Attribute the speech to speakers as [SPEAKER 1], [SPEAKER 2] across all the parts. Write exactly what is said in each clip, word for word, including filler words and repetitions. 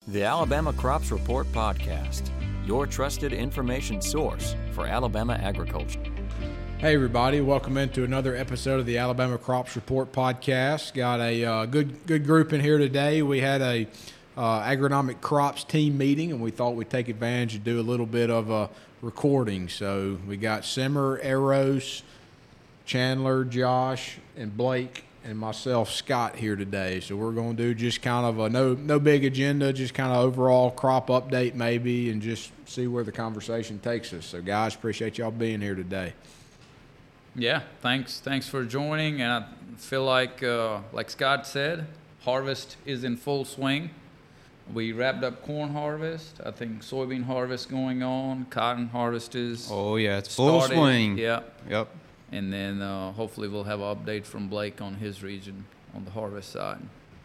[SPEAKER 1] The Alabama Crops Report Podcast, your trusted information source for Alabama agriculture.
[SPEAKER 2] Hey everybody, welcome into another episode of the Alabama Crops Report Podcast. Got a uh, good good group in here today. We had a uh, agronomic crops team meeting, and we thought we'd take advantage and do a little bit of a recording. So we got Simmer, Eros, Chandler, Josh, and Blake, and myself, Scott, here today. So we're going to do just kind of a no no big agenda, just kind of overall crop update maybe, and just see where the conversation takes us. So guys, appreciate y'all being here today.
[SPEAKER 3] Yeah, thanks. Thanks for joining. And I feel like, uh, like Scott said, harvest is in full swing. We wrapped up corn harvest. I think soybean harvest going on. Cotton harvest is
[SPEAKER 4] Oh yeah, it's full
[SPEAKER 3] started.
[SPEAKER 4] swing.
[SPEAKER 3] Yeah.
[SPEAKER 4] Yep.
[SPEAKER 3] And then uh, hopefully we'll have an update from Blake on his region on the harvest side.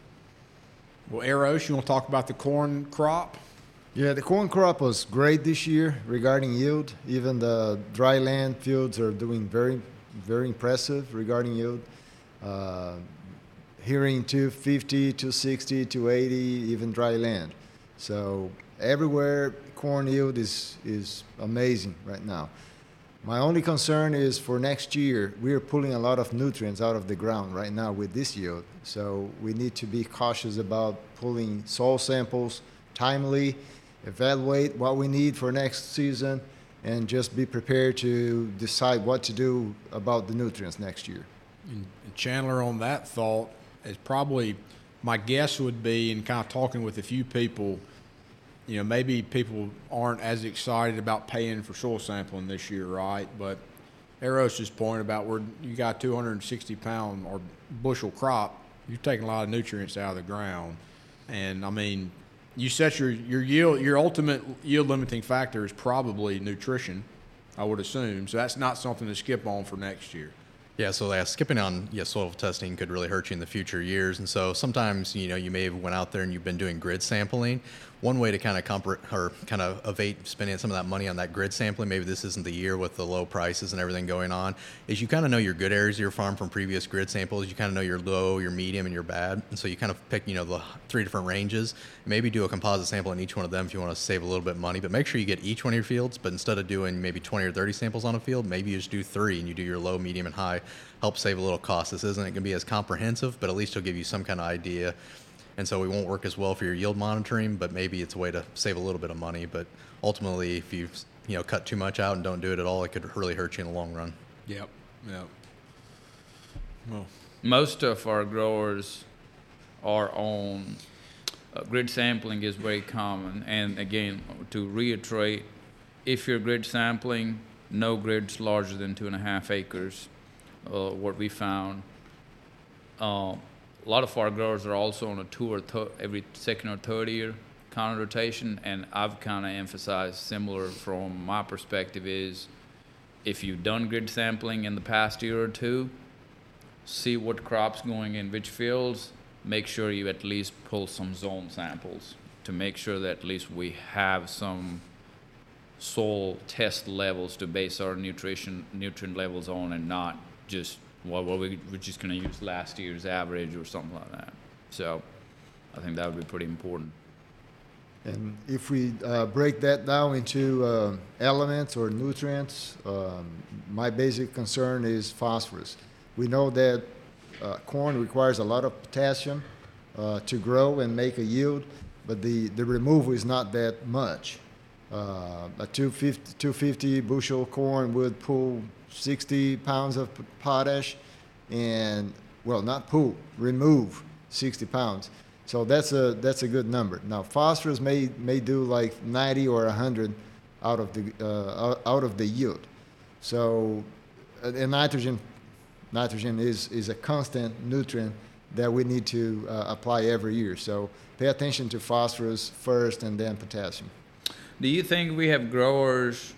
[SPEAKER 2] Well, Eros, you want to talk about the corn crop?
[SPEAKER 5] Yeah, the corn crop was great this year regarding yield. Even the dry land fields are doing very, very impressive regarding yield. Uh, hearing two fifty, two sixty, two eighty, even dry land. So everywhere corn yield is, is amazing right now. My only concern is for next year, we are pulling a lot of nutrients out of the ground right now with this yield. So we need to be cautious about pulling soil samples timely, evaluate what we need for next season, and just be prepared to decide what to do about the nutrients next year.
[SPEAKER 2] And Chandler, on that thought, is probably, my guess would be, in kind of talking with a few people, you know, maybe people aren't as excited about paying for soil sampling this year, right? But Eros's point about where you got two hundred sixty pound or bushel crop, you're taking a lot of nutrients out of the ground. And I mean, you set your, your yield, your ultimate yield limiting factor is probably nutrition, I would assume. So that's not something to skip on for next year.
[SPEAKER 4] Yeah, so yeah, skipping on yeah, soil testing could really hurt you in the future years. And so sometimes, you know, you may have went out there and you've been doing grid sampling. One way to kind of compre- or kind of evade spending some of that money on that grid sampling, maybe this isn't the year with the low prices and everything going on, is you kind of know your good areas of your farm from previous grid samples. You kind of know your low, your medium, and your bad. And so you kind of pick, you know, the three different ranges. Maybe do a composite sample in each one of them if you want to save a little bit of money. But make sure you get each one of your fields. But instead of doing maybe twenty or thirty samples on a field, maybe you just do three and you do your low, medium, and high. Help save a little cost. This isn't going to be as comprehensive, but at least it'll give you some kind of idea. And so we won't work as well for your yield monitoring, but maybe it's a way to save a little bit of money. But ultimately, if you you know cut too much out and don't do it at all, it could really hurt you in the long run.
[SPEAKER 2] Yep, yep. Well,
[SPEAKER 3] Most of our growers are on uh, grid sampling is very common. And again, to reiterate, if you're grid sampling, no grids larger than two and a half acres. Uh, what we found. Uh, a lot of our growers are also on a two or th- every second or third year kind of rotation, and I've kind of emphasized similar from my perspective is if you've done grid sampling in the past year or two, see what crops going in which fields, make sure you at least pull some zone samples to make sure that at least we have some soil test levels to base our nutrition nutrient levels on, and not just well, well we, we're just going to use last year's average or something like that. So I think that would be pretty important.
[SPEAKER 5] And if we uh, break that down into uh, elements or nutrients, um, my basic concern is phosphorus. We know that uh, corn requires a lot of potassium uh, to grow and make a yield, but the, the removal is not that much. Uh, a two fifty bushel corn would pull sixty pounds of potash and, well, not pull, remove sixty pounds. So that's a that's a good number. Now, phosphorus may may do like ninety or one hundred out of the uh, out of the yield. So, and nitrogen nitrogen is, is a constant nutrient that we need to uh, apply every year. So pay attention to phosphorus first and then potassium.
[SPEAKER 3] Do you think we have growers,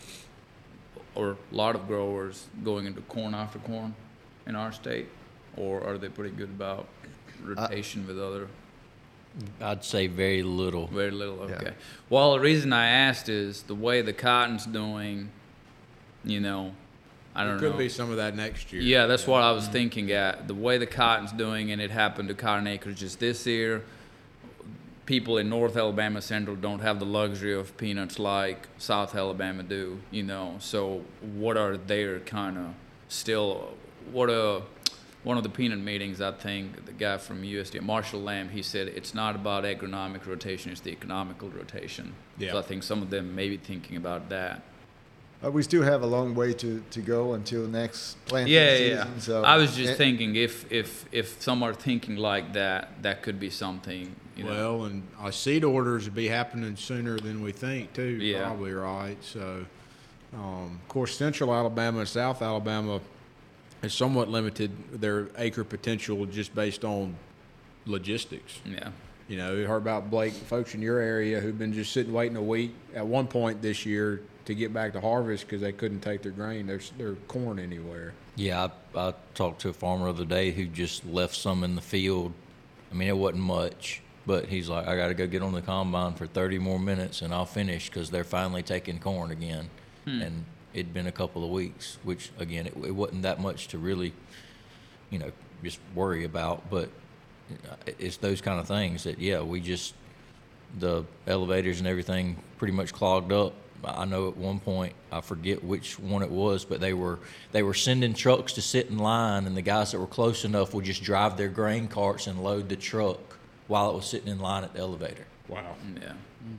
[SPEAKER 3] or a lot of growers, going into corn after corn in our state? Or are they pretty good about rotation uh, with other?
[SPEAKER 6] I'd say very little.
[SPEAKER 3] Very little, okay.
[SPEAKER 5] Yeah.
[SPEAKER 3] Well, the reason I asked is the way the cotton's doing, you know, I don't
[SPEAKER 2] there
[SPEAKER 3] know.
[SPEAKER 2] could be some of that next year.
[SPEAKER 3] Yeah, that's yeah. what I was thinking at. The way the cotton's doing, and it happened to cotton acreages this year, people in North Alabama Central don't have the luxury of peanuts like South Alabama do, you know. So what are their kind of still, what a, one of the peanut meetings, I think, the guy from U S D A, Marshall Lamb, he said it's not about agronomic rotation, it's the economical rotation.
[SPEAKER 2] Yeah.
[SPEAKER 3] So I think some of them may be thinking about that.
[SPEAKER 5] Uh, we still have a long way to, to go until next planting
[SPEAKER 3] Yeah,
[SPEAKER 5] season.
[SPEAKER 3] yeah.
[SPEAKER 5] So
[SPEAKER 3] I was just
[SPEAKER 5] and-
[SPEAKER 3] thinking if, if, if some are thinking like that, that could be something, you know.
[SPEAKER 2] Well, and our seed orders would be happening sooner than we think, too.
[SPEAKER 3] Yeah.
[SPEAKER 2] Probably right. So, um, of course, Central Alabama and South Alabama is somewhat limited their acre potential just based on logistics.
[SPEAKER 3] Yeah.
[SPEAKER 2] You know, you heard about Blake, folks in your area who've been just sitting waiting a week at one point this year to get back to harvest because they couldn't take their grain, their, their corn anywhere.
[SPEAKER 6] Yeah, I, I talked to a farmer the other day who just left some in the field. I mean, it wasn't much, but he's like, I got to go get on the combine for thirty more minutes and I'll finish because they're finally taking corn again.
[SPEAKER 3] Hmm.
[SPEAKER 6] And it'd been a couple of weeks, which, again, it, it wasn't that much to really, you know, just worry about. But it's those kind of things that, yeah, we just, the elevators and everything pretty much clogged up. I know at one point, I forget which one it was, but they were they were sending trucks to sit in line, and the guys that were close enough would just drive their grain carts and load the truck while it was sitting in line at the elevator.
[SPEAKER 2] Wow.
[SPEAKER 3] Yeah.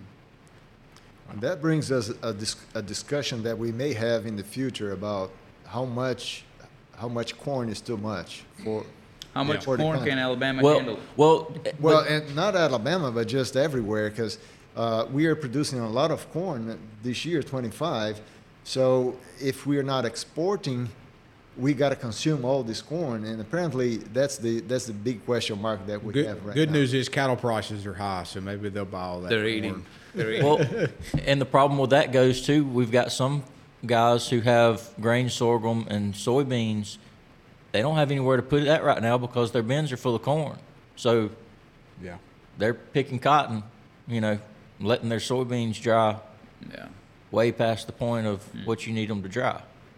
[SPEAKER 5] And that brings us a, dis- a discussion that we may have in the future about how much how much corn is too much for
[SPEAKER 3] How much
[SPEAKER 5] for the
[SPEAKER 3] corn
[SPEAKER 5] country.
[SPEAKER 3] can Alabama
[SPEAKER 6] Well,
[SPEAKER 3] handle?
[SPEAKER 6] well,
[SPEAKER 5] Well,
[SPEAKER 6] but-
[SPEAKER 5] and not Alabama, but just everywhere, because uh, we are producing a lot of corn this year, twenty-five. So if we are not exporting, we got to consume all this corn, and apparently that's the that's the big question mark that we
[SPEAKER 2] Good,
[SPEAKER 5] have right
[SPEAKER 2] good
[SPEAKER 5] now.
[SPEAKER 2] news is cattle prices are high, so maybe they'll buy all that
[SPEAKER 3] They're
[SPEAKER 2] corn.
[SPEAKER 3] eating. They're eating.
[SPEAKER 6] well, and the problem with that goes to we've got some guys who have grain, sorghum, and soybeans. They don't have anywhere to put that right now because their bins are full of corn. So
[SPEAKER 2] Yeah.
[SPEAKER 6] they're picking cotton, you know, letting their soybeans dry
[SPEAKER 3] Yeah.
[SPEAKER 6] way past the point of what you need them to dry.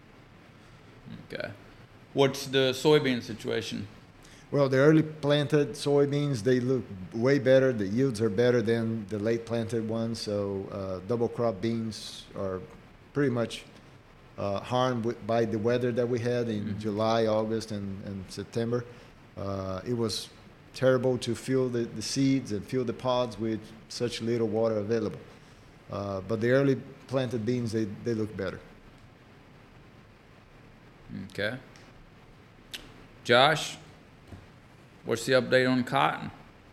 [SPEAKER 3] Okay. What's the soybean situation?
[SPEAKER 5] Well, the early planted soybeans, they look way better. The yields are better than the late planted ones. So uh, double crop beans are pretty much uh, harmed with, by the weather that we had in
[SPEAKER 3] Mhm.
[SPEAKER 5] July, August, and, and September. Uh, it was terrible to fill the, the seeds and fill the pods with such little water available. Uh, but the early planted beans, they, they look better.
[SPEAKER 3] Okay. Josh, what's the update on cotton?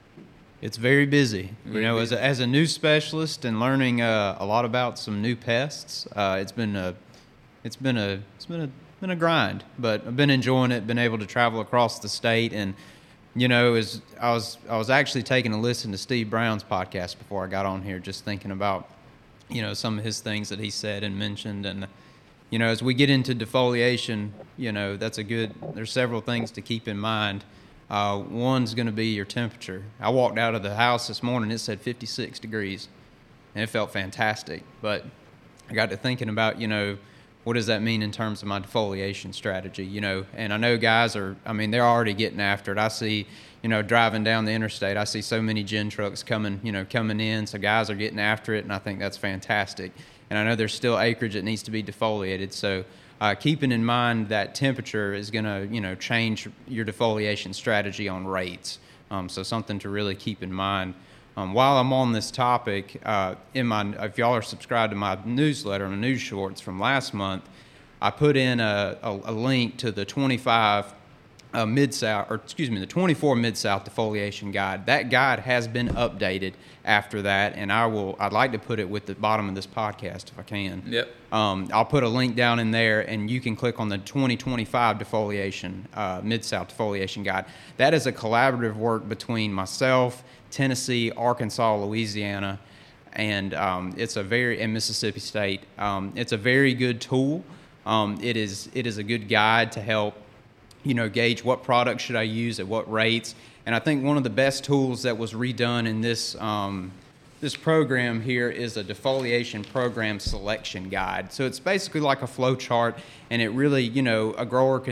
[SPEAKER 7] It's very busy. You
[SPEAKER 3] Very
[SPEAKER 7] know,
[SPEAKER 3] busy.
[SPEAKER 7] as a, as a new specialist and learning uh, a lot about some new pests, uh, it's been a, it's been a, it's been a, been a grind. But I've been enjoying it. Been able to travel across the state, and you know, as I was, I was actually taking a listen to Steve Brown's podcast before I got on here, just thinking about, you know, some of his things that he said and mentioned, and you know, as we get into defoliation, you know, that's a good. There's several things to keep in mind. Uh, one's going to be your temperature. I walked out of the house this morning, it said fifty-six degrees, and it felt fantastic. But I got to thinking about, you know, what does that mean in terms of my defoliation strategy, you know? And I know guys are, I mean, they're already getting after it. I see, you know, driving down the interstate, I see so many gin trucks coming, you know, coming in. So guys are getting after it, and I think that's fantastic. And I know there's still acreage that needs to be defoliated. So uh, keeping in mind that temperature is going to, you know, change your defoliation strategy on rates. Um, so something to really keep in mind. Um, while I'm on this topic, uh, in my, if y'all are subscribed to my newsletter and news shorts from last month, I put in a, a, a link to the twenty-five uh, Mid-South, or excuse me, the twenty-four Mid-South defoliation guide. That guide has been updated after that, and I will, I'd like to put it with the bottom of this podcast if I can.
[SPEAKER 3] Yep.
[SPEAKER 7] Um, I'll put a link down in there, and you can click on the twenty twenty-five defoliation, uh, Mid-South defoliation guide. That is a collaborative work between myself, Tennessee, Arkansas, Louisiana, and um, it's a very, and Mississippi State. Um, it's a very good tool. Um, it is it is a good guide to help, you know, gauge what products should I use at what rates. And I think one of the best tools that was redone in this um, this program here is a defoliation program selection guide. So it's basically like a flow chart, and it really, you know, a grower can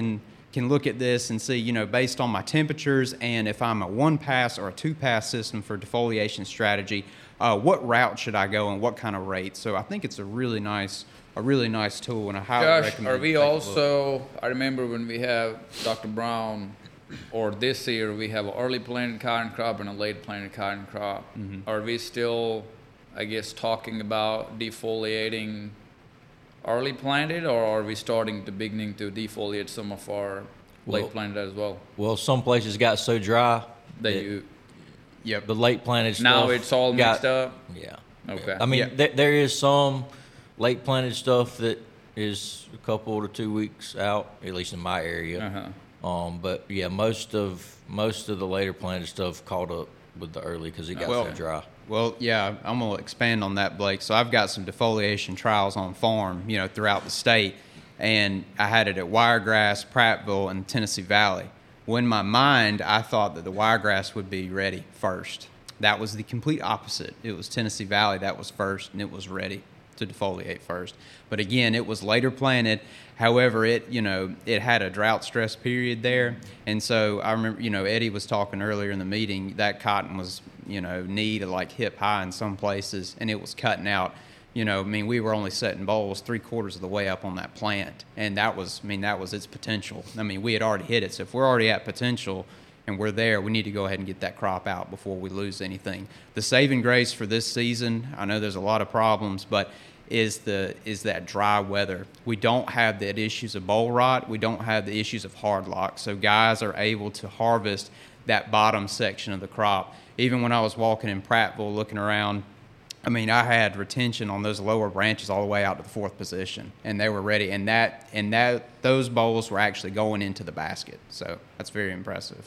[SPEAKER 7] can look at this and see, you know, based on my temperatures and if I'm a one pass or a two pass system for defoliation strategy, uh, what route should I go and what kind of rate? So I think it's a really nice, a really nice tool, and I highly
[SPEAKER 3] Josh,
[SPEAKER 7] recommend.
[SPEAKER 3] are we
[SPEAKER 7] you take a look.
[SPEAKER 3] also, I remember when we have Doctor Brown, or this year we have an early planted cotton crop and a late planted cotton crop.
[SPEAKER 7] Mm-hmm.
[SPEAKER 3] Are we still, I guess, talking about defoliating early planted, or are we starting to beginning to defoliate some of our
[SPEAKER 6] Well-
[SPEAKER 3] late planted as well?
[SPEAKER 6] Well, some places got so dry
[SPEAKER 3] That
[SPEAKER 6] that
[SPEAKER 3] you,
[SPEAKER 7] Yep.
[SPEAKER 6] the late planted stuff.
[SPEAKER 3] now it's all
[SPEAKER 6] got-
[SPEAKER 3] mixed up?
[SPEAKER 6] Yeah.
[SPEAKER 3] Okay.
[SPEAKER 6] I mean,
[SPEAKER 7] Yeah.
[SPEAKER 6] there, there is some late planted stuff that is a couple to two weeks out, at least in my area.
[SPEAKER 3] Uh-huh.
[SPEAKER 6] Um, but yeah, most of most of the later planted stuff caught up with the early because it got
[SPEAKER 7] Well-
[SPEAKER 6] so dry.
[SPEAKER 7] Well, yeah, I'm going to expand on that, Blake. So I've got some defoliation trials on farm, you know, throughout the state, and I had it at Wiregrass, Prattville, and Tennessee Valley. Well, in my mind, I thought that the Wiregrass would be ready first. That was the complete opposite. It was Tennessee Valley that was first, and it was ready to defoliate first. But again, it was later planted. However, it, you know, it had a drought stress period there. And so I remember, you know, Eddie was talking earlier in the meeting, that cotton was, you know, knee to like hip high in some places, and it was cutting out. You know, I mean, we were only setting bowls three quarters of the way up on that plant. And that was, I mean, that was its potential. I mean, we had already hit it. So if we're already at potential and we're there, we need to go ahead and get that crop out before we lose anything. The saving grace for this season, I know there's a lot of problems, but is the is that dry weather. We don't have the issues of boll rot. We don't have the issues of hard lock. So guys are able to harvest that bottom section of the crop. Even when I was walking in Prattville looking around, I mean, I had retention on those lower branches all the way out to the fourth position, and they were ready. And that and that those bowls were actually going into the basket. So that's very impressive.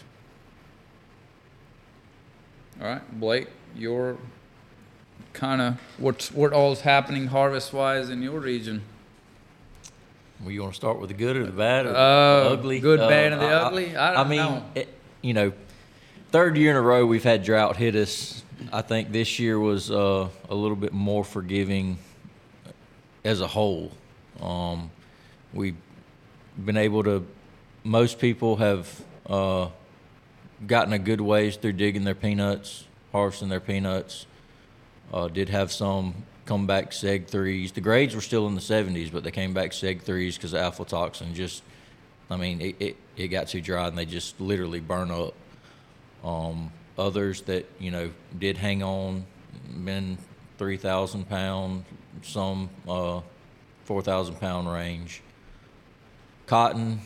[SPEAKER 3] All right, Blake, your kind of what's what all's happening harvest wise in your region?
[SPEAKER 6] Well, you want to start with the good or the bad or
[SPEAKER 3] Uh,
[SPEAKER 6] the ugly?
[SPEAKER 3] good,
[SPEAKER 6] Uh,
[SPEAKER 3] bad, and the ugly? I don't
[SPEAKER 6] mean,
[SPEAKER 3] know.
[SPEAKER 6] It, you know, third year in a row we've had drought hit us. I think this year was uh, a little bit more forgiving as a whole. Um, we've been able to. Most people have uh, gotten a good ways through digging their peanuts, harvesting their peanuts. Uh, did have some come back seg threes. The grades were still in the seventies, but they came back seg threes because of aflatoxin. Just, I mean, it, it, it got too dry and they just literally burn up. Um, others that, you know, did hang on, been three thousand pound, some uh, four thousand pound range. Cotton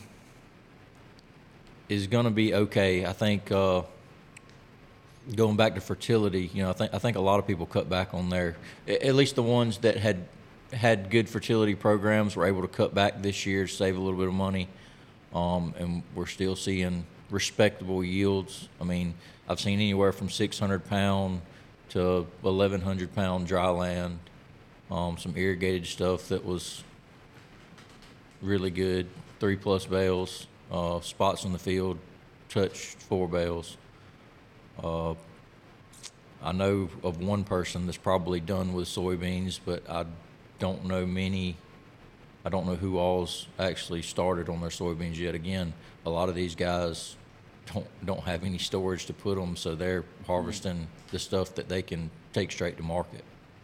[SPEAKER 6] is going to be okay. I think uh, going back to fertility, you know, I think I think a lot of people cut back on their, at least the ones that had had good fertility programs were able to cut back this year to save a little bit of money, um, and we're still seeing respectable yields. I mean, I've seen anywhere from six hundred pound to eleven hundred pound dry land, um, some irrigated stuff that was really good, three plus bales, uh, spots in the field, touched four bales. Uh, I know of one person that's probably done with soybeans, but I don't know many. I don't know who all's actually started on their soybeans yet. Again, a lot of these guys don't don't have any storage to put them, so they're harvesting the stuff that they can take straight to market.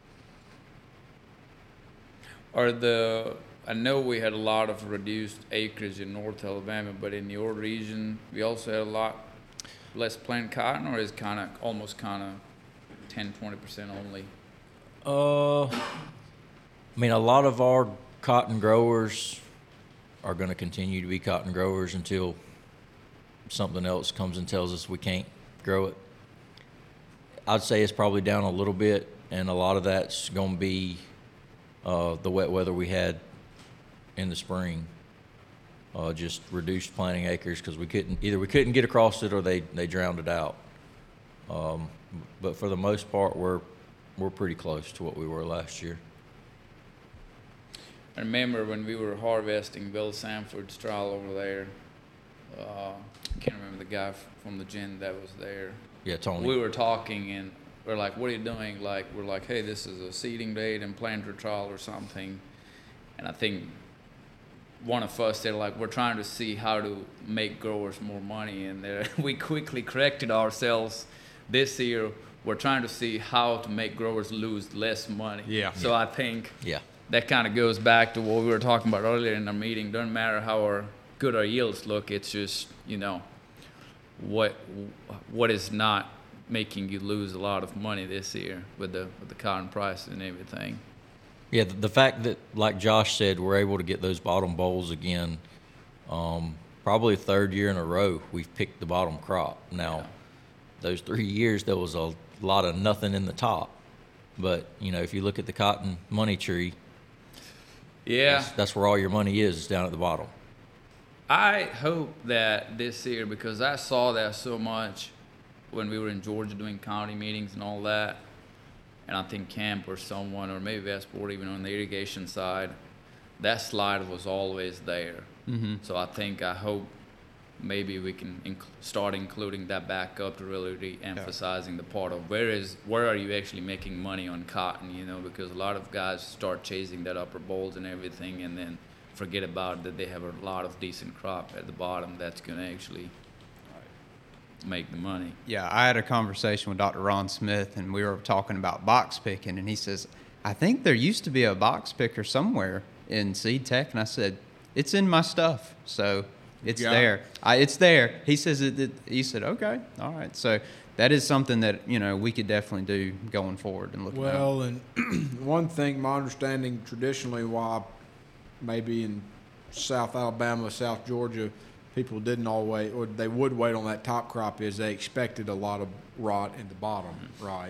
[SPEAKER 3] Are the I know we had a lot of reduced acreage in North Alabama, but in your region, we also had a lot less plant cotton, or is kind of almost kind of ten, twenty percent only?
[SPEAKER 6] Uh, I mean, a lot of our cotton growers are going to continue to be cotton growers until something else comes and tells us we can't grow it. I'd say it's probably down a little bit, and a lot of that's going to be uh, the wet weather we had in the spring. Uh, just reduced planting acres because we couldn't either we couldn't get across it or they, they drowned it out. Um, but for the most part, we're we're pretty close to what we were last year.
[SPEAKER 3] I remember when we were harvesting Bill Sanford's trial over there. Uh, I can't remember the guy f- from the gin that was there.
[SPEAKER 6] Yeah, Tony.
[SPEAKER 3] We were talking and we're like, "What are you doing?" Like we're like, "Hey, this is a seeding date and planter trial or something." And I think one of us said, like, we're trying to see how to make growers more money, and uh, we quickly corrected ourselves this year. We're trying to see how to make growers lose less money.
[SPEAKER 2] Yeah.
[SPEAKER 3] So
[SPEAKER 6] Yeah.
[SPEAKER 3] I think
[SPEAKER 6] Yeah.
[SPEAKER 3] that kind of goes back to what we were talking about earlier in our meeting. Doesn't matter how our, good our yields look. It's just, you know, what what is not making you lose a lot of money this year with the with the cotton prices and everything.
[SPEAKER 6] Yeah, the, the fact that, like Josh said, we're able to get those bottom bowls again, um, probably third year in a row we've picked the bottom crop. Now,
[SPEAKER 3] Yeah.
[SPEAKER 6] those three years there was a lot of nothing in the top, but you know if you look at the cotton money tree,
[SPEAKER 3] Yeah.
[SPEAKER 6] that's, that's where all your money is, is down at the bottom.
[SPEAKER 3] I hope that this year, because I saw that so much when we were in Georgia doing county meetings and all that, and I think Camp or someone, or maybe Westport even on the irrigation side, that slide was always there.
[SPEAKER 7] Mm-hmm.
[SPEAKER 3] So I think, I hope maybe we can inc- start including that back up to really re-emphasizing the part of where is where are you actually making money on cotton, you know, because a lot of guys start chasing that upper bowls and everything and then forget about that they have a lot of decent crop at the bottom that's going to actually make the money.
[SPEAKER 7] Yeah, I had a conversation with Doctor Ron Smith, and we were talking about box picking, and he says, I think there used to be a box picker somewhere in Seed Tech, and I said, it's in my stuff, so it's
[SPEAKER 2] Yeah.
[SPEAKER 7] there. I, it's there. He says, it, it, he said, okay, all right. So that is something that, you know, we could definitely do going forward and looking at.
[SPEAKER 2] Well, and one thing, my understanding traditionally why maybe in South Alabama, South Georgia, people didn't always, or they would wait on that top crop is they expected a lot of rot in the bottom, right?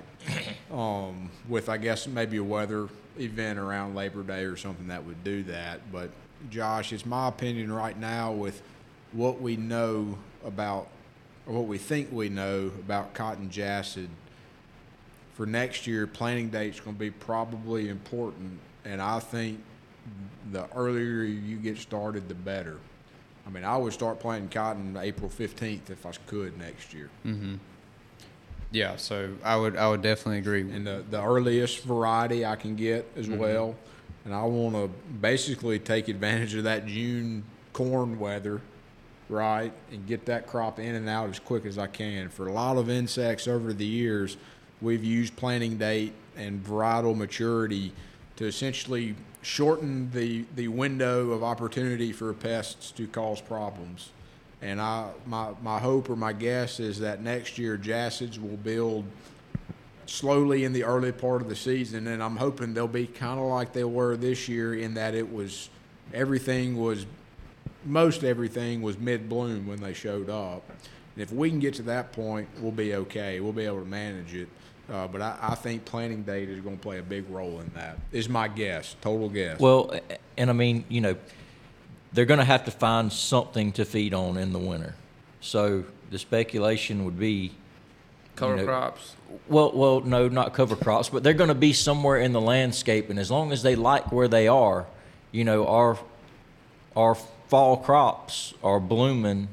[SPEAKER 2] Um, with, I guess, maybe a weather event around Labor Day or something that would do that. But, Josh, it's my opinion right now with what we know about, or what we think we know about cotton jassid, for next year, planting date's going to be probably important, and I think the earlier you get started, the better. I mean, I would start planting cotton April fifteenth if I could next year.
[SPEAKER 7] Mm-hmm. Yeah, so I would I would definitely agree.
[SPEAKER 2] And the, the earliest variety I can get as
[SPEAKER 7] Mm-hmm.
[SPEAKER 2] well. And I want to basically take advantage of that June corn weather, right, and get that crop in and out as quick as I can. For a lot of insects over the years, we've used planting date and varietal maturity to essentially shorten the, the window of opportunity for pests to cause problems. And I my, my hope or my guess is that next year jassids will build slowly in the early part of the season, and I'm hoping they'll be kind of like they were this year in that it was everything was most everything was mid-bloom when they showed up. And if we can get to that point, we'll be okay. We'll be able to manage it. Uh, but I, I think planting date is going to play a big role in that, is my guess, total guess.
[SPEAKER 6] Well, and I mean, you know, they're going to have to find something to feed on in the winter. So the speculation would be
[SPEAKER 3] Cover
[SPEAKER 6] you know,
[SPEAKER 3] crops.
[SPEAKER 6] Well, well, no, not cover crops, but they're going to be somewhere in the landscape, and as long as they like where they are, you know, our our fall crops are blooming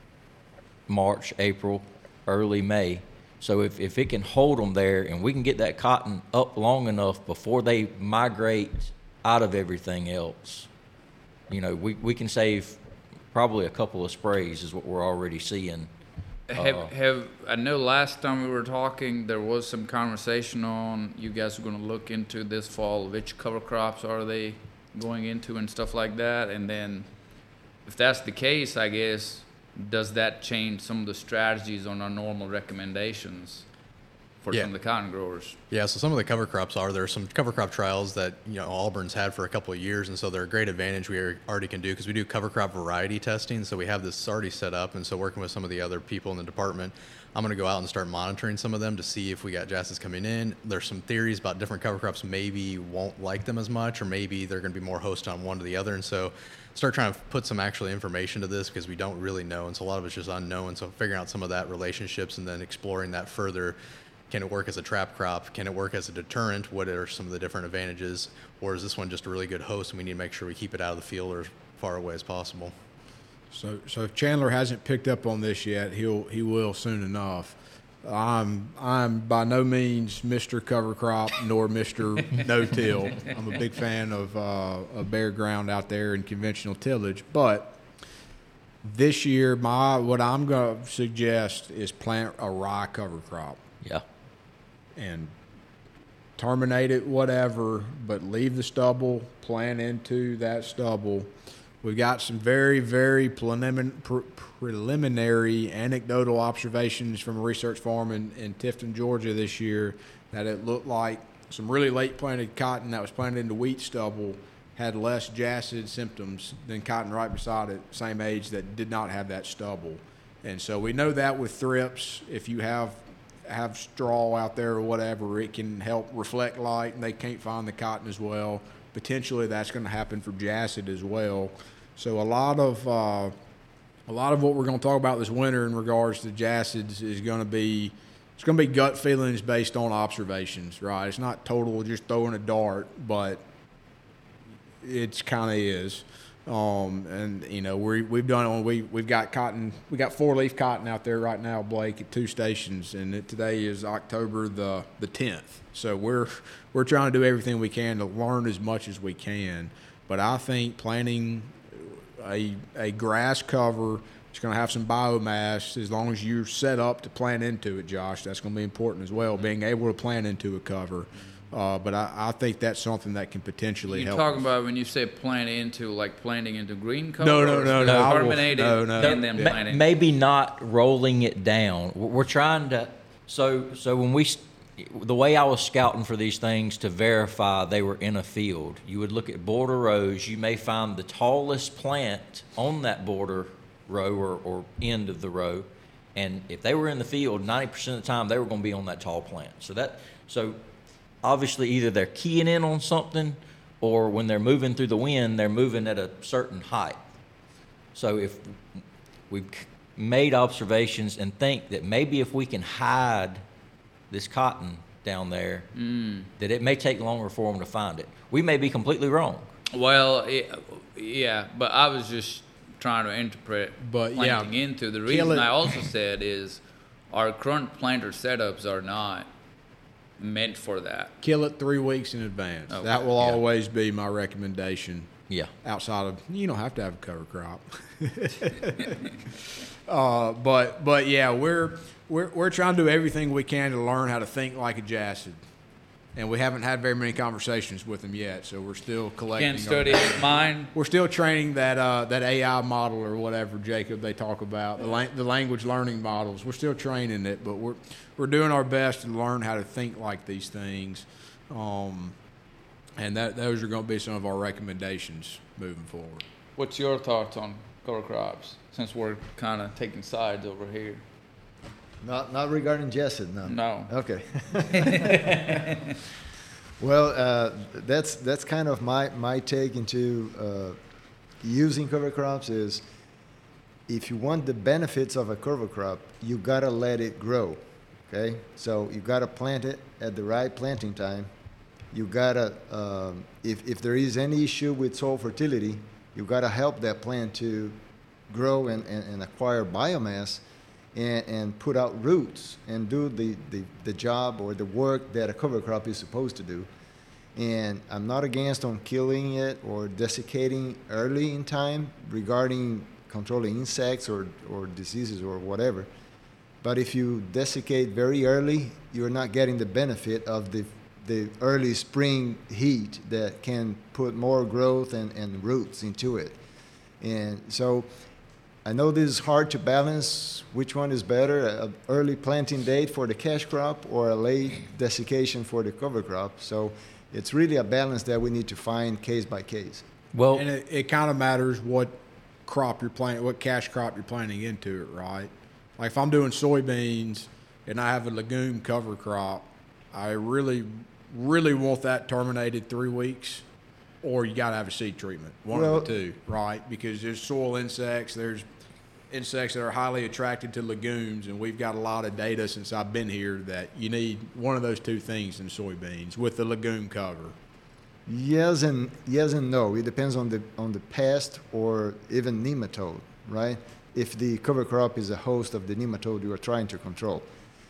[SPEAKER 6] March, April, early May. So if, if it can hold them there and we can get that cotton up long enough before they migrate out of everything else, you know, we, we can save probably a couple of sprays is what we're already seeing.
[SPEAKER 3] Have,
[SPEAKER 6] Uh,
[SPEAKER 3] have I know last time we were talking, there was some conversation on you guys are going to look into this fall, which cover crops are they going into and stuff like that. And then if that's the case, I guess, does that change some of the strategies on our normal recommendations for
[SPEAKER 4] Yeah.
[SPEAKER 3] some of the cotton growers?
[SPEAKER 4] Yeah, so some of the cover crops are, there are some cover crop trials that, you know, Auburn's had for a couple of years, and so they're a great advantage we already can do because we do cover crop variety testing, so we have this already set up, and so working with some of the other people in the department, I'm going to go out and start monitoring some of them to see if we got jassids coming in. There's some theories about different cover crops maybe won't like them as much, or maybe they're going to be more host on one to the other, and so start trying to put some actual information to this because we don't really know, and so a lot of it's just unknown, so figuring out some of that relationships and then exploring that further. Can it work as a trap crop? Can it work as a deterrent? What are some of the different advantages? Or is this one just a really good host and we need to make sure we keep it out of the field or as far away as possible?
[SPEAKER 2] So, so if Chandler hasn't picked up on this yet, he'll he will soon enough. I'm I'm by no means Mister Cover Crop nor Mister No Till. I'm a big fan of, uh, of bare ground out there and conventional tillage. But this year, my what I'm going to suggest is plant a rye cover crop
[SPEAKER 6] Yeah.
[SPEAKER 2] and terminate it, whatever, but leave the stubble, plant into that stubble. We've got some very, very prelimin- pre- preliminary anecdotal observations from a research farm in, in Tifton, Georgia this year that it looked like some really late planted cotton that was planted into wheat stubble had less jacid symptoms than cotton right beside it, same age, that did not have that stubble. And so we know that with thrips, if you have have straw out there or whatever, it can help reflect light and they can't find the cotton as well. Potentially that's going to happen for jacid as well. So a lot of uh, a lot of what we're going to talk about this winter in regards to jacids is going to be it's going to be gut feelings based on observations, right? It's not total just throwing a dart, but it's kind of is. Um, and you know we we've done we we've got cotton we got four leaf cotton out there right now, Blake, at two stations, and it, today is October the the tenth. So we're we're trying to do everything we can to learn as much as we can. But I think planting a a grass cover is going to have some biomass as long as you're set up to plant into it, Josh. That's going to be important as well, being able to plant into a cover. Uh, but I, I think that's something that can potentially
[SPEAKER 3] You're
[SPEAKER 2] help.
[SPEAKER 3] talking about when you say plant into, like planting into green cover?
[SPEAKER 2] No, no,
[SPEAKER 3] or
[SPEAKER 2] no, no. I will-
[SPEAKER 3] Terminate it
[SPEAKER 2] no, no.
[SPEAKER 3] and then
[SPEAKER 6] Ma-
[SPEAKER 3] plant it?
[SPEAKER 6] Maybe not rolling it down. We're we're trying to. So so when we, s- the way I was scouting for these things to verify they were in a field, you would look at border rows. You may find the tallest plant on that border row or, or end of the row, and if they were in the field, ninety percent of the time they were going to be on that tall plant. So that so. Obviously, either they're keying in on something, or when they're moving through the wind, they're moving at a certain height. So if we've made observations and think that maybe if we can hide this cotton down there, mm. that it may take longer for them to find it. We may be completely wrong.
[SPEAKER 3] Well, it, yeah, but I was just trying to interpret
[SPEAKER 2] But, yeah,
[SPEAKER 3] planting into. The
[SPEAKER 2] kill
[SPEAKER 3] reason
[SPEAKER 2] it.
[SPEAKER 3] I also said is our current planter setups are not meant for that.
[SPEAKER 2] Kill it three weeks in advance.
[SPEAKER 3] Okay.
[SPEAKER 2] That will
[SPEAKER 6] Yeah.
[SPEAKER 2] always be my recommendation.
[SPEAKER 6] Yeah.
[SPEAKER 2] Outside of, you don't have to have a cover crop. uh, but but yeah, we're we're we're trying to do everything we can to learn how to think like a jacid, and we haven't had very many conversations with them yet. So we're still collecting.
[SPEAKER 3] Can't study
[SPEAKER 2] our,
[SPEAKER 3] his mind.
[SPEAKER 2] We're still training that uh, that A I model or whatever, Jacob, they talk about the lang- the language learning models. We're still training it, but we're we're doing our best to learn how to think like these things. Um, And that those are going to be some of our recommendations moving forward.
[SPEAKER 3] What's your thoughts on cover crops, since we're kind of taking sides over here?
[SPEAKER 5] Not not regarding Jessed, no.
[SPEAKER 3] No.
[SPEAKER 5] Okay. Well, uh, that's that's kind of my my take into uh, using cover crops is, if you want the benefits of a cover crop, you gotta let it grow. Okay, so you gotta plant it at the right planting time. You gotta, um, if, if there is any issue with soil fertility, you gotta help that plant to grow and, and, and acquire biomass and, and put out roots and do the, the, the job or the work that a cover crop is supposed to do. And I'm not against on killing it or desiccating early in time regarding controlling insects or, or diseases or whatever. But if you desiccate very early, you're not getting the benefit of the the early spring heat that can put more growth and, and roots into it. And so I know this is hard to balance which one is better, an early planting date for the cash crop or a late desiccation for the cover crop. So it's really a balance that we need to find case by case.
[SPEAKER 6] Well,
[SPEAKER 2] And it, it kind of matters what crop you're planting, what cash crop you're planting into it, right? Like if I'm doing soybeans and I have a legume cover crop, I really, really want that terminated three weeks, or you got to have a seed treatment, one
[SPEAKER 5] Well-
[SPEAKER 2] of the two, right? Because there's soil insects, there's insects that are highly attracted to legumes, and we've got a lot of data since I've been here that you need one of those two things in soybeans with the legume cover.
[SPEAKER 5] Yes and yes and no. It depends on the on the pest or even nematode, right? If the cover crop is a host of the nematode you are trying to control.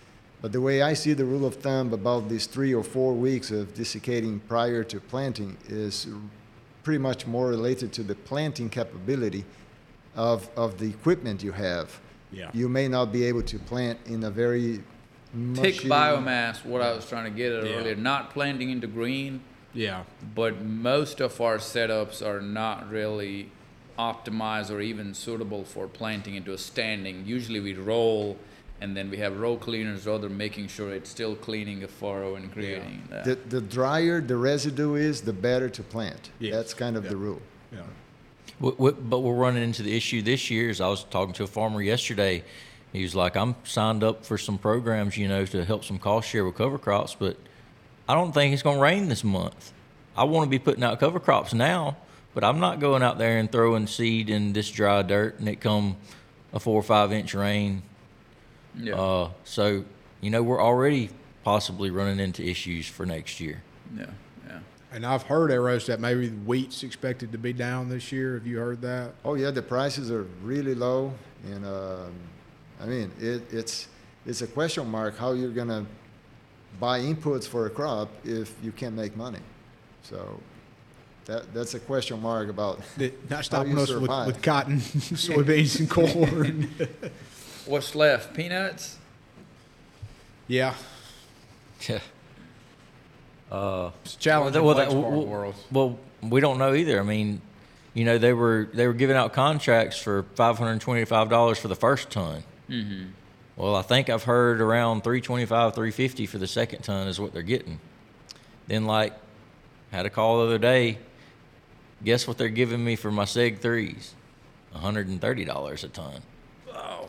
[SPEAKER 5] But the way I see the rule of thumb about these three or four weeks of desiccating prior to planting is pretty much more related to the planting capability of, of the equipment you have.
[SPEAKER 2] Yeah.
[SPEAKER 5] You may not be able to plant in a very
[SPEAKER 3] Tick
[SPEAKER 5] mushy,
[SPEAKER 3] biomass, what I was trying to get at
[SPEAKER 2] Yeah.
[SPEAKER 3] earlier, not planting into green,
[SPEAKER 2] Yeah.
[SPEAKER 3] but most of our setups are not really optimized or even suitable for planting into a standing. Usually we roll, and then we have row cleaners rather making sure it's still cleaning a furrow and creating that.
[SPEAKER 5] The, the drier the residue is, the better to plant.
[SPEAKER 2] Yes.
[SPEAKER 5] That's kind of
[SPEAKER 2] Yeah.
[SPEAKER 5] the rule.
[SPEAKER 2] Yeah.
[SPEAKER 6] What, what, but we're running into the issue this year. Is I was talking to a farmer yesterday. He was like, "I'm signed up for some programs, you know, to help some cost share with cover crops, but I don't think it's going to rain this month. I want to be putting out cover crops now, but I'm not going out there and throwing seed in this dry dirt and it come a four or five inch rain."
[SPEAKER 3] Yeah.
[SPEAKER 6] Uh, so, you know, we're already possibly running into issues for next year.
[SPEAKER 3] yeah, yeah.
[SPEAKER 2] And I've heard, Eros, that maybe wheat's expected to be down this year. Have you heard that?
[SPEAKER 5] Oh yeah, the prices are really low, and um, I mean it, it's it's a question mark how you're gonna buy inputs for a crop if you can't make money. So that that's a question mark about
[SPEAKER 2] That- Not
[SPEAKER 5] how
[SPEAKER 2] stopping
[SPEAKER 5] you
[SPEAKER 2] us with,
[SPEAKER 5] survive.
[SPEAKER 2] with cotton, soybeans, and corn.
[SPEAKER 3] What's left? Peanuts?
[SPEAKER 2] Yeah.
[SPEAKER 6] Yeah. Uh,
[SPEAKER 2] It's a challenge in
[SPEAKER 6] well,
[SPEAKER 2] Blake's
[SPEAKER 6] that-
[SPEAKER 2] part of the
[SPEAKER 6] well,
[SPEAKER 2] world.
[SPEAKER 6] well, we don't know either. I mean, you know, they were they were giving out contracts for five hundred twenty-five dollars for the first ton.
[SPEAKER 3] Mm-hmm.
[SPEAKER 6] Well, I think I've heard around three twenty-five, three fifty for the second ton is what they're getting. Then, like, had a call the other day. Guess what they're giving me for my Seg threes? one hundred thirty dollars a ton.
[SPEAKER 3] Wow.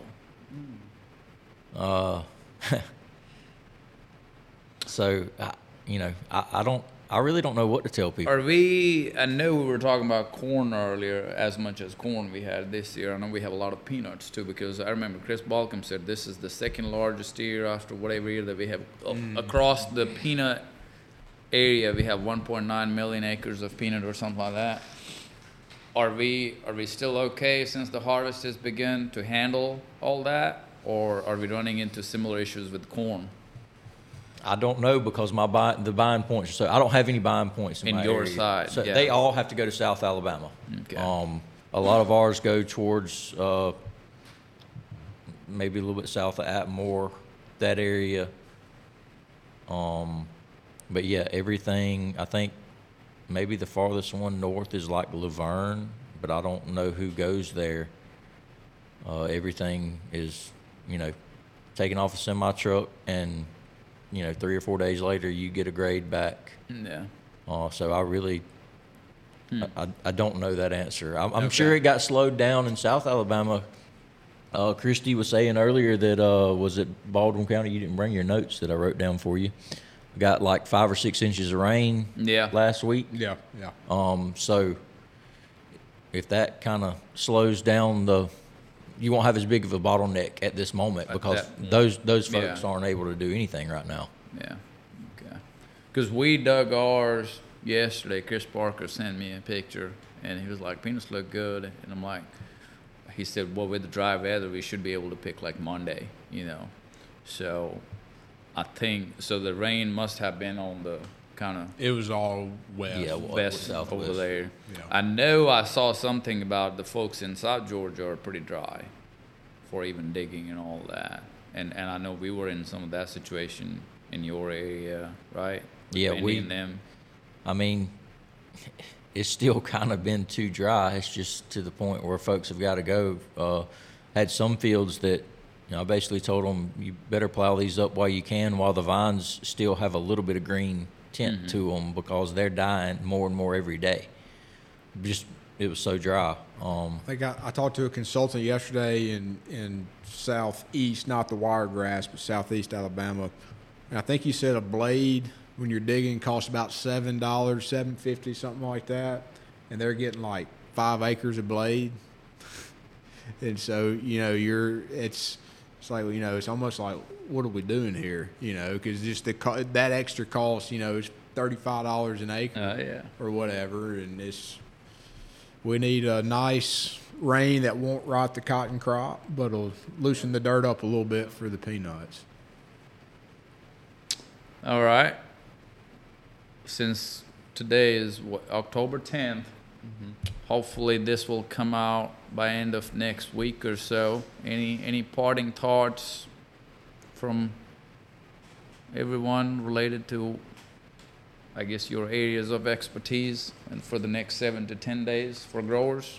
[SPEAKER 6] Uh, so, I, you know, I, I don't, I really don't know what to tell people.
[SPEAKER 3] Are we, I know we were talking about corn earlier, as much as corn we had this year. I know we have a lot of peanuts too, because I remember Chris Balcom said this is the second largest year after whatever year that we have uh, across the peanut area. We have one point nine million acres of peanut or something like that. Are we, are we still okay since the harvest has begun to handle all that? Or are we running into similar issues with corn?
[SPEAKER 6] I don't know because my buy, the buying points. So I don't have any buying points in,
[SPEAKER 3] In
[SPEAKER 6] my
[SPEAKER 3] your
[SPEAKER 6] area.
[SPEAKER 3] side,
[SPEAKER 6] So
[SPEAKER 3] yeah.
[SPEAKER 6] they all have to go to South Alabama.
[SPEAKER 3] Okay.
[SPEAKER 6] Um, a lot of ours go towards uh, maybe a little bit south of Atmore, that area. Um, but yeah, everything. I think maybe the farthest one north is like Laverne, but I don't know who goes there. Uh, everything is, you know, taken off a semi truck and, you know, three or four days later you get a grade back.
[SPEAKER 3] Yeah.
[SPEAKER 6] Uh, so I really, I, I, I don't know that answer. I'm, I'm
[SPEAKER 3] Okay.
[SPEAKER 6] sure it got slowed down in South Alabama. Uh, Christy was saying earlier that, uh, was it Baldwin County? You didn't bring your notes that I wrote down for you. Got like five or six inches of rain
[SPEAKER 3] Yeah.
[SPEAKER 6] last week.
[SPEAKER 2] Yeah, yeah.
[SPEAKER 6] Um, so if that kind of slows down the, you won't have as big of a bottleneck at this moment
[SPEAKER 3] At
[SPEAKER 6] because
[SPEAKER 3] that-
[SPEAKER 6] those those folks
[SPEAKER 3] Yeah.
[SPEAKER 6] aren't able to do anything right now.
[SPEAKER 3] Yeah. Okay. Because we dug ours yesterday. Chris Parker sent me a picture, and he was like, "Peanuts look good," and I'm like, he said, "Well, with the dry weather, we should be able to pick like Monday, you know." So, I think so. The rain must have been on the kind of
[SPEAKER 2] It was all west.
[SPEAKER 6] Yeah, well,
[SPEAKER 3] west
[SPEAKER 6] southwest.
[SPEAKER 3] over there.
[SPEAKER 2] Yeah.
[SPEAKER 3] I know I saw something about the folks in South Georgia are pretty dry for even digging and all that. And and I know we were in some of that situation in your area, right? With
[SPEAKER 6] Yeah,
[SPEAKER 3] Benny
[SPEAKER 6] we-
[SPEAKER 3] and them.
[SPEAKER 6] I mean, it's still kind of been too dry. It's just to the point where folks have got to go. Uh, had some fields that, you know, I basically told them, you better plow these up while you can, while the vines still have a little bit of green tint
[SPEAKER 3] Mm-hmm.
[SPEAKER 6] to them, because they're dying more and more every day. Just, it was so dry. Um,
[SPEAKER 2] I think I, I talked to a consultant yesterday in, in southeast, not the Wiregrass, but southeast Alabama. And I think he said a blade when you're digging costs about seven dollars, seven fifty, something like that. And they're getting like five acres of blade. And so, you know, you're, it's, it's like, you know, it's almost like, what are we doing here? You know, because just the, co- that extra cost, you know, is thirty-five dollars an acre
[SPEAKER 3] Uh, yeah.
[SPEAKER 2] or whatever. And it's, we need a nice rain that won't rot the cotton crop, but will loosen the dirt up a little bit for the peanuts.
[SPEAKER 3] All right. Since today is what, October tenth, mm-hmm. hopefully this will come out by end of next week or so. Any any parting thoughts from everyone related to, I guess, your areas of expertise and for the next seven to ten days for growers?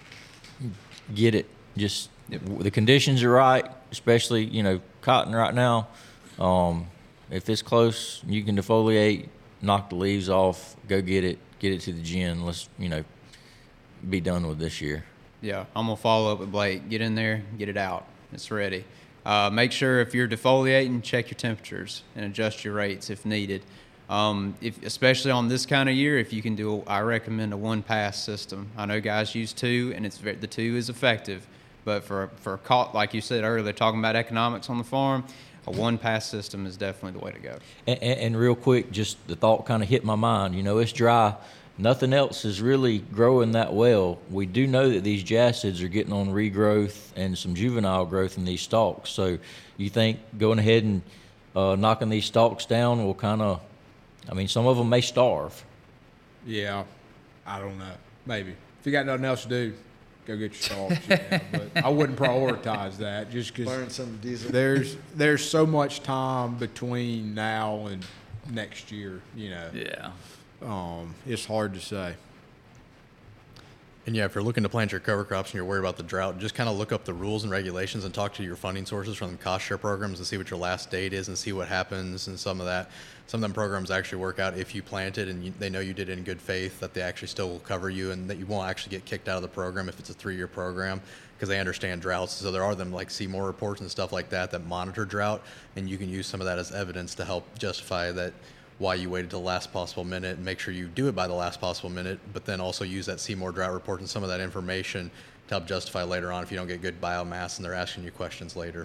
[SPEAKER 6] Get it. Just the conditions are right, especially, you know, cotton right now. Um, if it's close, you can defoliate, knock the leaves off, go get it, get it to the gin. Let's, you know, be done with this year.
[SPEAKER 7] Yeah, I'm going to follow up with Blake. Get in there, get it out. It's ready. Uh, make sure if you're defoliating, check your temperatures and adjust your rates if needed. Um, if, especially on this kind of year, if you can do, I recommend a one-pass system. I know guys use two, and it's the two is effective. But for for like you said earlier, talking about economics on the farm, a one-pass system is definitely the way to go.
[SPEAKER 6] And, and, and real quick, just the thought kind of hit my mind. You know, it's dry. Nothing else is really growing that well. We do know that these jacids are getting on regrowth and some juvenile growth in these stalks. So you think going ahead and uh, knocking these stalks down will kind of, I mean, some of them may starve.
[SPEAKER 2] Yeah, I don't know. Maybe. If you got nothing else to do, go get your stalks. Yeah, but I wouldn't prioritize that just because
[SPEAKER 5] Burn some diesel.
[SPEAKER 2] there's there's so much time between now and next year. You know,
[SPEAKER 3] Yeah.
[SPEAKER 2] um, it's hard to say.
[SPEAKER 4] And yeah, if you're looking to plant your cover crops and you're worried about the drought, just kind of look up the rules and regulations and talk to your funding sources from the cost share programs and see what your last date is and see what happens and some of that. Some of them programs actually work out if you planted and you, they know you did it in good faith, that they actually still will cover you and that you won't actually get kicked out of the program if it's a three-year program because they understand droughts. So there are them like Seymour reports and stuff like that that monitor drought, and you can use some of that as evidence to help justify that why you waited till the last possible minute and make sure you do it by the last possible minute, but then also use that Seymour drought report and some of that information to help justify later on if you don't get good biomass and they're asking you questions later.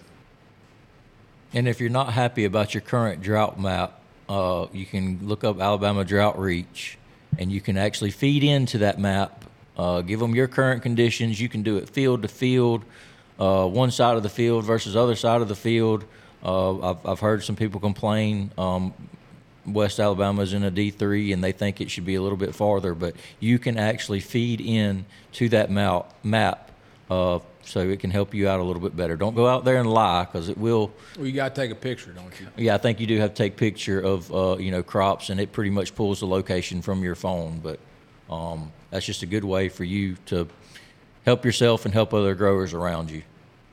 [SPEAKER 6] And if you're not happy about your current drought map, uh, you can look up Alabama Drought Reach, and you can actually feed into that map, uh, give them your current conditions. You can do it field to field, uh, one side of the field versus other side of the field. Uh, I've, I've heard some people complain um, West Alabama's in a D three and they think it should be a little bit farther, but you can actually feed in to that map, map uh, so it can help you out a little bit better. Don't go out there and lie because it will.
[SPEAKER 2] Well, you got to take a picture, don't you?
[SPEAKER 6] Yeah, I think you do have to take picture of uh, you know crops, and it pretty much pulls the location from your phone. But um, that's just a good way for you to help yourself and help other growers around you.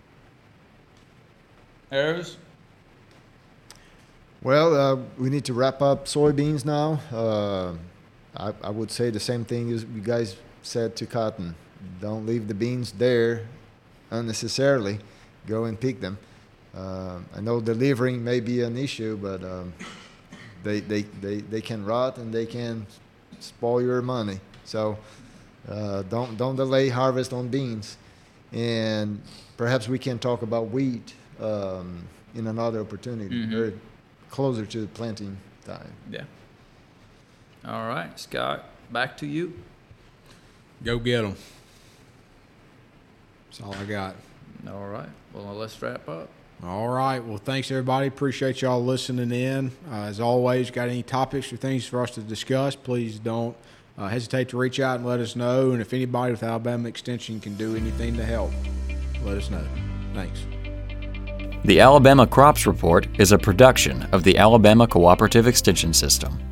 [SPEAKER 3] Harris?
[SPEAKER 5] Well, uh, we need to wrap up soybeans now. Uh, I, I would say the same thing as you guys said to cotton. Don't leave the beans there unnecessarily. Go and pick them. Uh, I know delivering may be an issue, but um, they, they, they, they can rot and they can spoil your money. So uh, don't don't delay harvest on beans. And perhaps we can talk about wheat um, in another opportunity.
[SPEAKER 3] Mm-hmm.
[SPEAKER 5] Very closer to the planting time.
[SPEAKER 3] Yeah. All right, Scott, back to you.
[SPEAKER 2] Go get them. That's all I got.
[SPEAKER 3] All right. Well, let's wrap up.
[SPEAKER 2] All right. Well, thanks, everybody. Appreciate y'all listening in. Uh, as always, got any topics or things for us to discuss, please don't uh, hesitate to reach out and let us know. And if anybody with Alabama Extension can do anything to help, let us know. Thanks.
[SPEAKER 1] The Alabama Crops Report is a production of the Alabama Cooperative Extension System.